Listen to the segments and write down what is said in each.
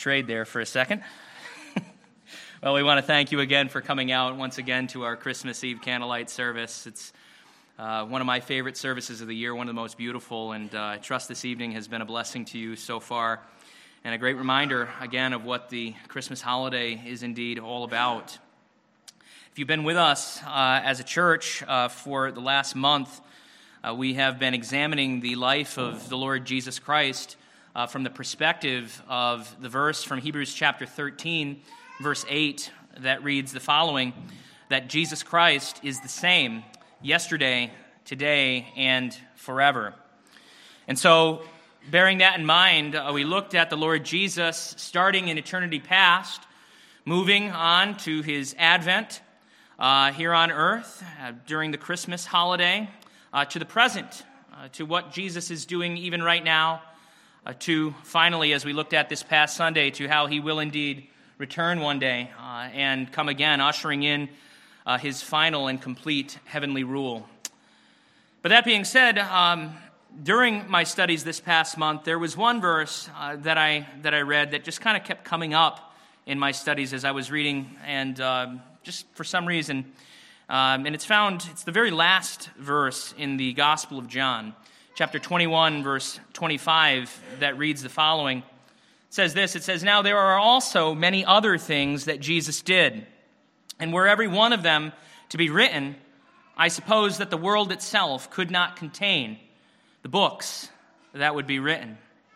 betrayed there for a second. Well, we want to thank you again for coming out once again to our Christmas Eve candlelight service. It's one of my favorite services of the year, one of the most beautiful, and I trust this evening has been a blessing to you so far, and a great reminder, again, of what the Christmas holiday is indeed all about. If you've been with us as a church for the last month, we have been examining the life of the Lord Jesus Christ from the perspective of the verse from Hebrews chapter 13, verse 8, that reads the following, that Jesus Christ is the same yesterday, today, and forever. And so, bearing that in mind, we looked at the Lord Jesus starting in eternity past, moving on to his advent here on earth during the Christmas holiday, to the present, to what Jesus is doing even right now, to finally, as we looked at this past Sunday, to how he will indeed return one day and come again, ushering in his final and complete heavenly rule. But that being said, during my studies this past month, there was one verse that I read that just kind of kept coming up in my studies as I was reading, and just for some reason, and it's the very last verse in the Gospel of John, chapter 21, verse 25, that reads the following. It says this, it says, "Now there are also many other things that Jesus did, and were every one of them to be written, I suppose that the world itself could not contain the books that would be written."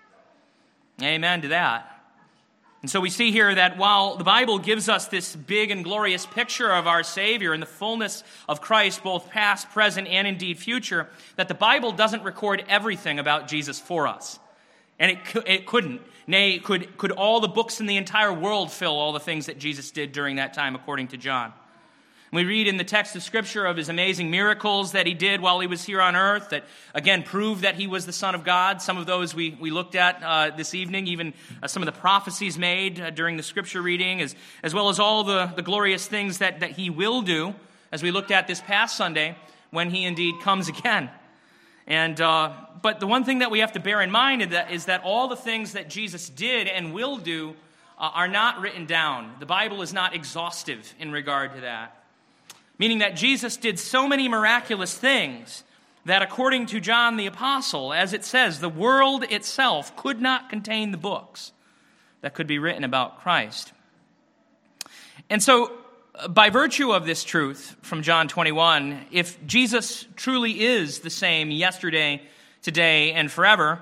Amen to that. And so we see here that while the Bible gives us this big and glorious picture of our Savior and the fullness of Christ, both past, present, and indeed future, that the Bible doesn't record everything about Jesus for us. And it couldn't. Nay, could all the books in the entire world fill all the things that Jesus did during that time, according to John? We read in the text of Scripture of his amazing miracles that he did while he was here on earth that, again, proved that he was the Son of God. Some of those we looked at this evening, even some of the prophecies made during the Scripture reading, as well as all the glorious things that he will do, as we looked at this past Sunday, when he indeed comes again. And but the one thing that we have to bear in mind is that all the things that Jesus did and will do are not written down. The Bible is not exhaustive in regard to that. Meaning that Jesus did so many miraculous things that according to John the Apostle, as it says, the world itself could not contain the books that could be written about Christ. And so, by virtue of this truth from John 21, if Jesus truly is the same yesterday, today, and forever,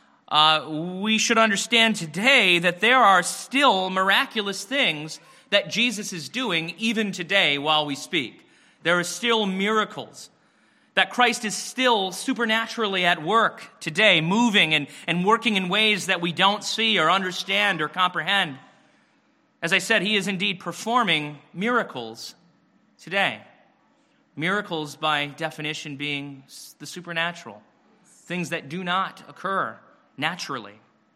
we should understand today that there are still miraculous things that Jesus is doing even today while we speak. There are still miracles, that Christ is still supernaturally at work today, moving and working in ways that we don't see or understand or comprehend. As I said, he is indeed performing miracles today. Miracles, by definition, being the supernatural, things that do not occur naturally.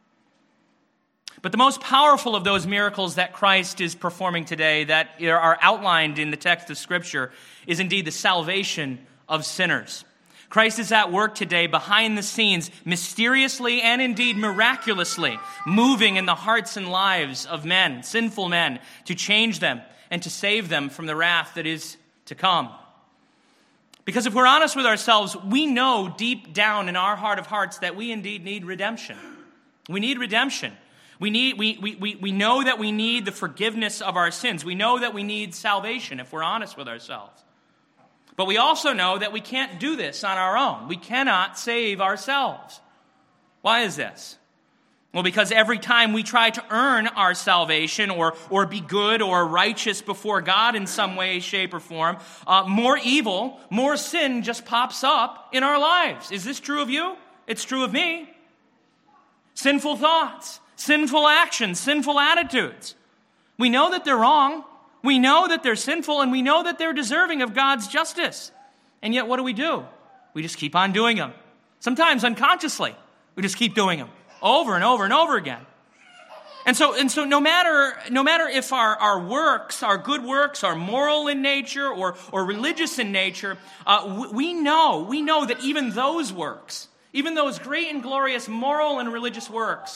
But the most powerful of those miracles that Christ is performing today that are outlined in the text of Scripture is indeed the salvation of sinners. Christ is at work today behind the scenes, mysteriously and indeed miraculously, moving in the hearts and lives of men, sinful men, to change them and to save them from the wrath that is to come. Because if we're honest with ourselves, we know deep down in our heart of hearts that we indeed need redemption. We need redemption. We know that we need the forgiveness of our sins. We know that we need salvation if we're honest with ourselves. But we also know that we can't do this on our own. We cannot save ourselves. Why is this? Well, because every time we try to earn our salvation or be good or righteous before God in some way, shape, or form, more evil, more sin just pops up in our lives. Is this true of you? It's true of me. Sinful thoughts. Sinful actions, sinful attitudes. We know that they're wrong. We know that they're sinful, and we know that they're deserving of God's justice. And yet, what do? We just keep on doing them. Sometimes unconsciously, we just keep doing them over and over and over again. And so no matter if our works, our good works, are moral in nature or religious in nature, we know that even those works, even those great and glorious moral and religious works,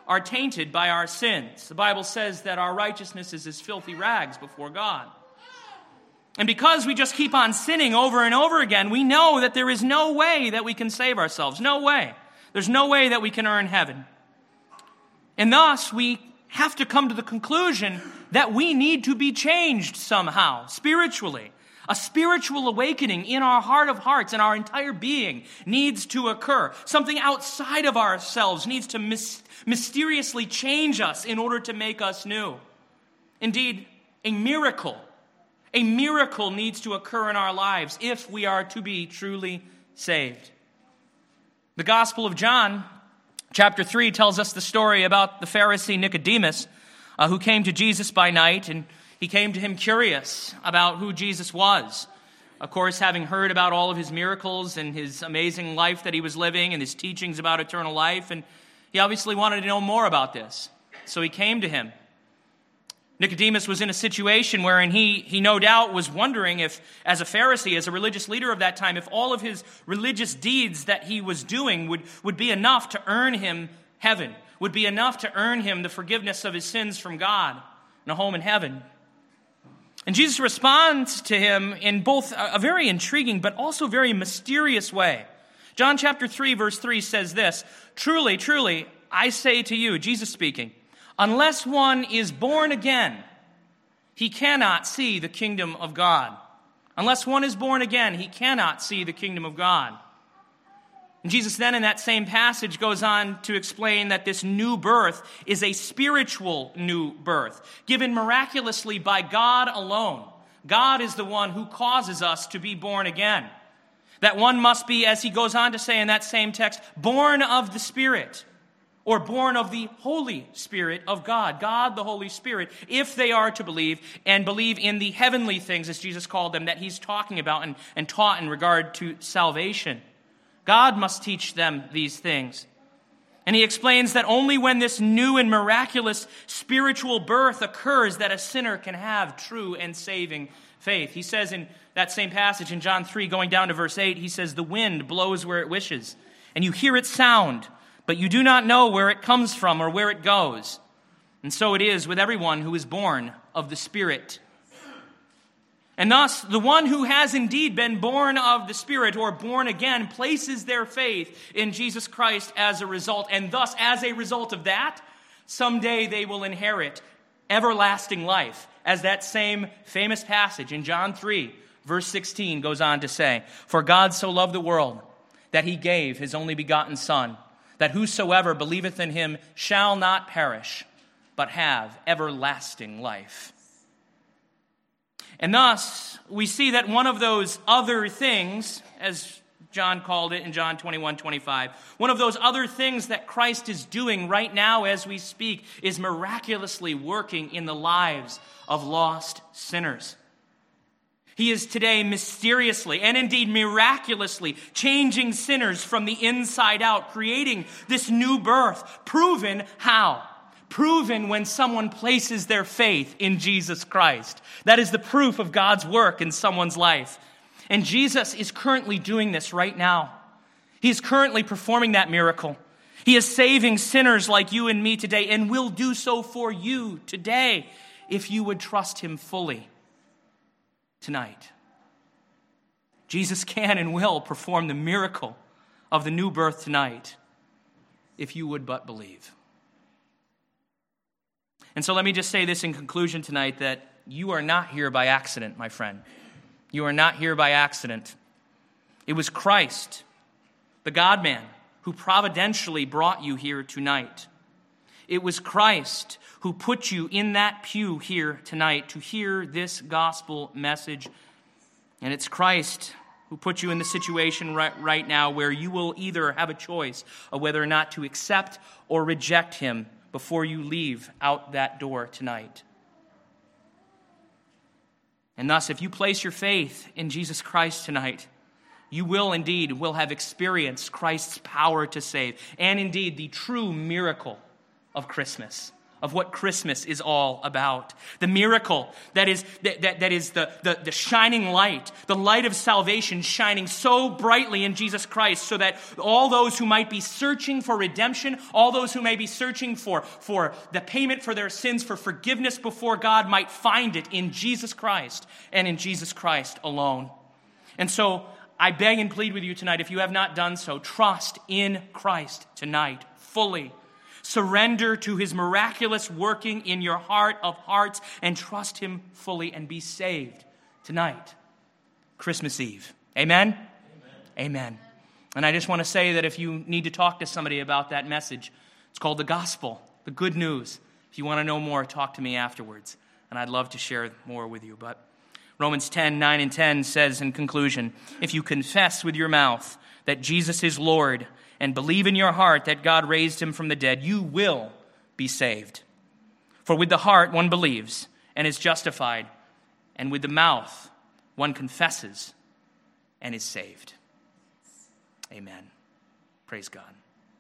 are tainted by our sins. The Bible says that our righteousness is as filthy rags before God. And because we just keep on sinning over and over again, we know that there is no way that we can save ourselves. No way. There's no way that we can earn heaven. And thus, we have to come to the conclusion that we need to be changed somehow, spiritually. A spiritual awakening in our heart of hearts and our entire being needs to occur. Something outside of ourselves needs to mysteriously change us in order to make us new. Indeed, a miracle needs to occur in our lives if we are to be truly saved. The Gospel of John, chapter 3, tells us the story about the Pharisee Nicodemus, who came to Jesus by night, and he came to him curious about who Jesus was. Of course, having heard about all of his miracles and his amazing life that he was living and his teachings about eternal life, and he obviously wanted to know more about this. So he came to him. Nicodemus was in a situation wherein he no doubt was wondering if, as a Pharisee, as a religious leader of that time, if all of his religious deeds that he was doing would be enough to earn him heaven, would be enough to earn him the forgiveness of his sins from God and a home in heaven. And Jesus responds to him in both a very intriguing but also very mysterious way. John chapter 3, verse 3 says this, "Truly, truly, I say to you," Jesus speaking, "unless one is born again, he cannot see the kingdom of God." Unless one is born again, he cannot see the kingdom of God. And Jesus then in that same passage goes on to explain that this new birth is a spiritual new birth, given miraculously by God alone. God is the one who causes us to be born again. That one must be, as he goes on to say in that same text, born of the Spirit, or born of the Holy Spirit of God, God the Holy Spirit, if they are to believe and believe in the heavenly things, as Jesus called them, that he's talking about and taught in regard to salvation. God must teach them these things. And he explains that only when this new and miraculous spiritual birth occurs that a sinner can have true and saving faith. He says in that same passage in John 3, going down to verse 8, he says, "The wind blows where it wishes, and you hear its sound, but you do not know where it comes from or where it goes. And so it is with everyone who is born of the Spirit." And thus, the one who has indeed been born of the Spirit or born again places their faith in Jesus Christ as a result. And thus, as a result of that, someday they will inherit everlasting life, as that same famous passage in John 3, verse 16 goes on to say, "For God so loved the world that he gave his only begotten Son, that whosoever believeth in him shall not perish, but have everlasting life." And thus, we see that one of those other things, as John called it in John 21:25, one of those other things that Christ is doing right now as we speak is miraculously working in the lives of lost sinners. He is today mysteriously and indeed miraculously changing sinners from the inside out, creating this new birth. Proven how? Proven when someone places their faith in Jesus Christ. That is the proof of God's work in someone's life. And Jesus is currently doing this right now. He is currently performing that miracle. He is saving sinners like you and me today and will do so for you today if you would trust him fully tonight. Jesus can and will perform the miracle of the new birth tonight if you would but believe. And so let me just say this in conclusion tonight, that you are not here by accident, my friend. You are not here by accident. It was Christ, the God-man, who providentially brought you here tonight. It was Christ who put you in that pew here tonight to hear this gospel message. And it's Christ who put you in the situation right now where you will either have a choice of whether or not to accept or reject him before you leave out that door tonight. And thus, if you place your faith in Jesus Christ tonight, you will have experienced Christ's power to save, and indeed the true miracle of Christmas, of what Christmas is all about. The miracle that is the shining light, the light of salvation shining so brightly in Jesus Christ, so that all those who might be searching for redemption, all those who may be searching for the payment for their sins, for forgiveness before God, might find it in Jesus Christ and in Jesus Christ alone. And so I beg and plead with you tonight, if you have not done so, trust in Christ tonight fully. Surrender to his miraculous working in your heart of hearts and trust him fully and be saved tonight, Christmas Eve. Amen? Amen. Amen. And I just want to say that if you need to talk to somebody about that message, it's called the gospel, the good news. If you want to know more, talk to me afterwards. And I'd love to share more with you. But Romans 10:9 and 10 says in conclusion, if you confess with your mouth that Jesus is Lord and believe in your heart that God raised him from the dead, you will be saved. For with the heart one believes and is justified, and with the mouth one confesses and is saved. Amen. Praise God.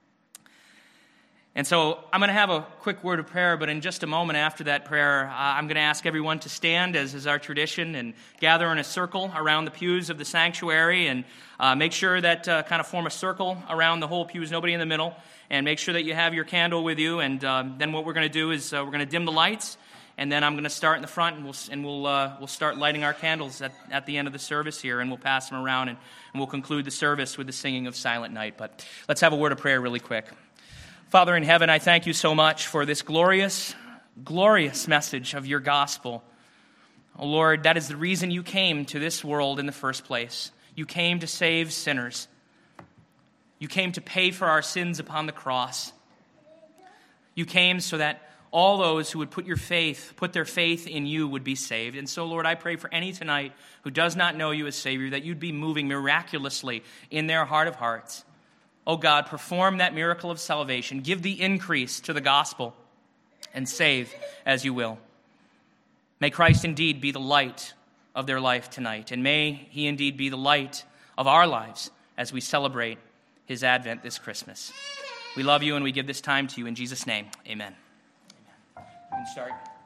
And so I'm going to have a quick word of prayer, but in just a moment after that prayer, I'm going to ask everyone to stand, as is our tradition, and gather in a circle around the pews of the sanctuary, and make sure that kind of form a circle around the whole pews, nobody in the middle, and make sure that you have your candle with you. And then what we're going to do is we're going to dim the lights, and then I'm going to start in the front, and we'll start lighting our candles at the end of the service here, and we'll pass them around, and we'll conclude the service with the singing of Silent Night. But let's have a word of prayer really quick. Father in heaven, I thank you so much for this glorious, glorious message of your gospel. Oh Lord, that is the reason you came to this world in the first place. You came to save sinners. You came to pay for our sins upon the cross. You came so that all those who would put their faith in you would be saved. And so, Lord, I pray for any tonight who does not know you as Savior, that you'd be moving miraculously in their heart of hearts. Oh God, perform that miracle of salvation. Give the increase to the gospel and save as you will. May Christ indeed be the light of their life tonight, and may he indeed be the light of our lives as we celebrate his advent this Christmas. We love you and we give this time to you in Jesus' name. Amen. You can start.